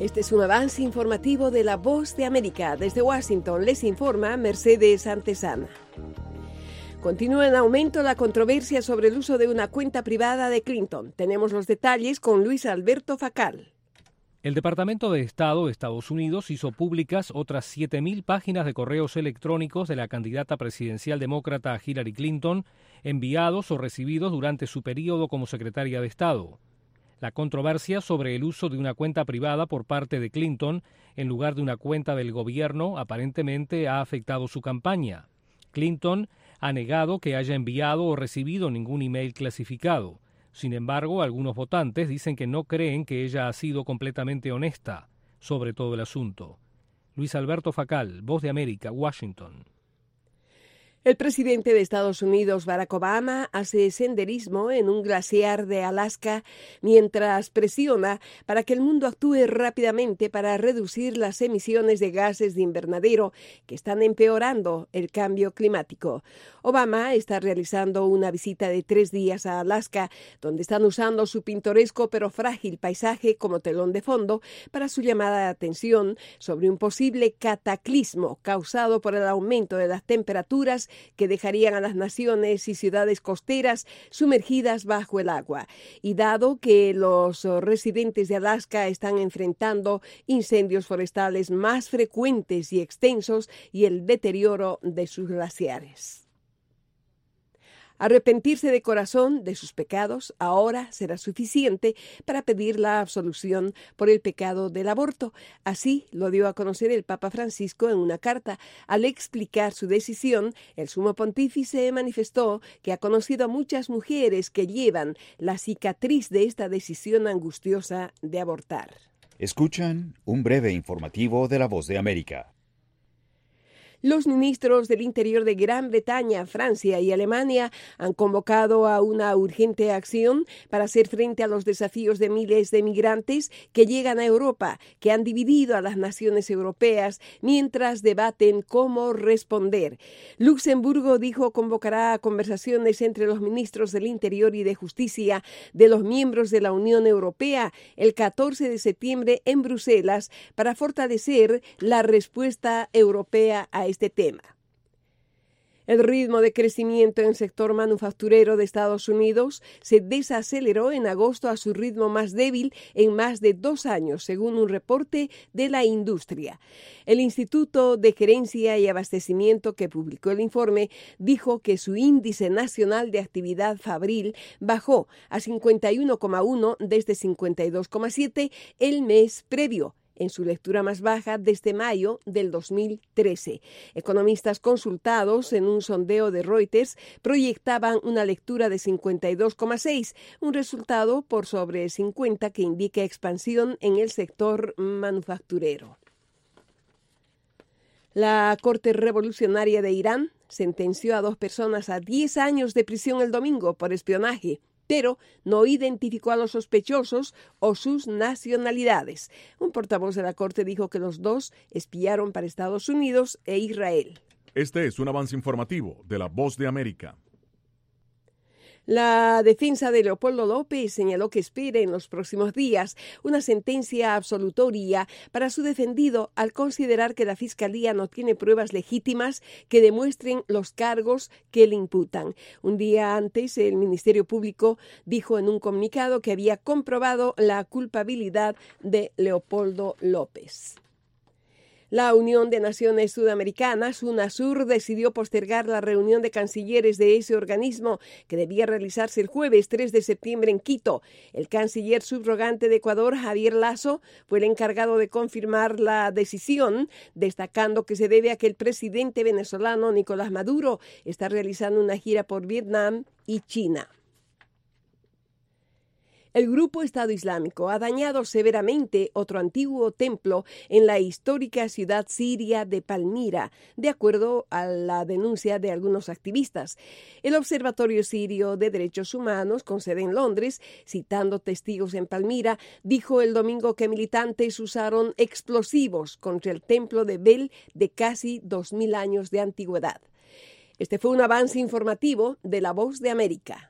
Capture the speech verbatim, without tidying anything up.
Este es un avance informativo de La Voz de América. Desde Washington les informa Mercedes Antesana. Continúa en aumento la controversia sobre el uso de una cuenta privada de Clinton. Tenemos los detalles con Luis Alberto Facal. El Departamento de Estado de Estados Unidos hizo públicas otras siete mil páginas de correos electrónicos de la candidata presidencial demócrata Hillary Clinton, enviados o recibidos durante su período como secretaria de Estado. La controversia sobre el uso de una cuenta privada por parte de Clinton en lugar de una cuenta del gobierno aparentemente ha afectado su campaña. Clinton ha negado que haya enviado o recibido ningún email clasificado. Sin embargo, algunos votantes dicen que no creen que ella ha sido completamente honesta sobre todo el asunto. Luis Alberto Facal, Voz de América, Washington. El presidente de Estados Unidos, Barack Obama, hace senderismo en un glaciar de Alaska mientras presiona para que el mundo actúe rápidamente para reducir las emisiones de gases de invernadero que están empeorando el cambio climático. Obama está realizando una visita de tres días a Alaska, donde están usando su pintoresco pero frágil paisaje como telón de fondo para su llamada de atención sobre un posible cataclismo causado por el aumento de las temperaturas que dejarían a las naciones y ciudades costeras sumergidas bajo el agua. Y dado que los residentes de Alaska están enfrentando incendios forestales más frecuentes y extensos y el deterioro de sus glaciares. Arrepentirse de corazón de sus pecados ahora será suficiente para pedir la absolución por el pecado del aborto. Así lo dio a conocer el Papa Francisco en una carta. Al explicar su decisión, el sumo pontífice manifestó que ha conocido a muchas mujeres que llevan la cicatriz de esta decisión angustiosa de abortar. Escuchan un breve informativo de La Voz de América. Los ministros del Interior de Gran Bretaña, Francia y Alemania han convocado a una urgente acción para hacer frente a los desafíos de miles de migrantes que llegan a Europa, que han dividido a las naciones europeas mientras debaten cómo responder. Luxemburgo dijo convocará a conversaciones entre los ministros del Interior y de Justicia de los miembros de la Unión Europea el catorce de septiembre en Bruselas para fortalecer la respuesta europea a este tema. El ritmo de crecimiento en el sector manufacturero de Estados Unidos se desaceleró en agosto a su ritmo más débil en más de dos años, según un reporte de la industria. El Instituto de Gerencia y Abastecimiento que publicó el informe dijo que su índice nacional de actividad fabril bajó a cincuenta y uno coma uno desde cincuenta y dos coma siete el mes previo, en su lectura más baja desde mayo del dos mil trece. Economistas consultados en un sondeo de Reuters proyectaban una lectura de cincuenta y dos coma seis, un resultado por sobre cincuenta que indica expansión en el sector manufacturero. La Corte Revolucionaria de Irán sentenció a dos personas a diez años de prisión el domingo por espionaje, pero no identificó a los sospechosos o sus nacionalidades. Un portavoz de la Corte dijo que los dos espiaron para Estados Unidos e Israel. Este es un avance informativo de La Voz de América. La defensa de Leopoldo López señaló que espera en los próximos días una sentencia absolutoria para su defendido al considerar que la Fiscalía no tiene pruebas legítimas que demuestren los cargos que le imputan. Un día antes, el Ministerio Público dijo en un comunicado que había comprobado la culpabilidad de Leopoldo López. La Unión de Naciones Sudamericanas, UNASUR, decidió postergar la reunión de cancilleres de ese organismo que debía realizarse el jueves tres de septiembre en Quito. El canciller subrogante de Ecuador, Javier Lasso, fue el encargado de confirmar la decisión, destacando que se debe a que el presidente venezolano Nicolás Maduro está realizando una gira por Vietnam y China. El grupo Estado Islámico ha dañado severamente otro antiguo templo en la histórica ciudad siria de Palmira, de acuerdo a la denuncia de algunos activistas. El Observatorio Sirio de Derechos Humanos, con sede en Londres, citando testigos en Palmira, dijo el domingo que militantes usaron explosivos contra el templo de Bel de casi dos mil años de antigüedad. Este fue un avance informativo de La Voz de América.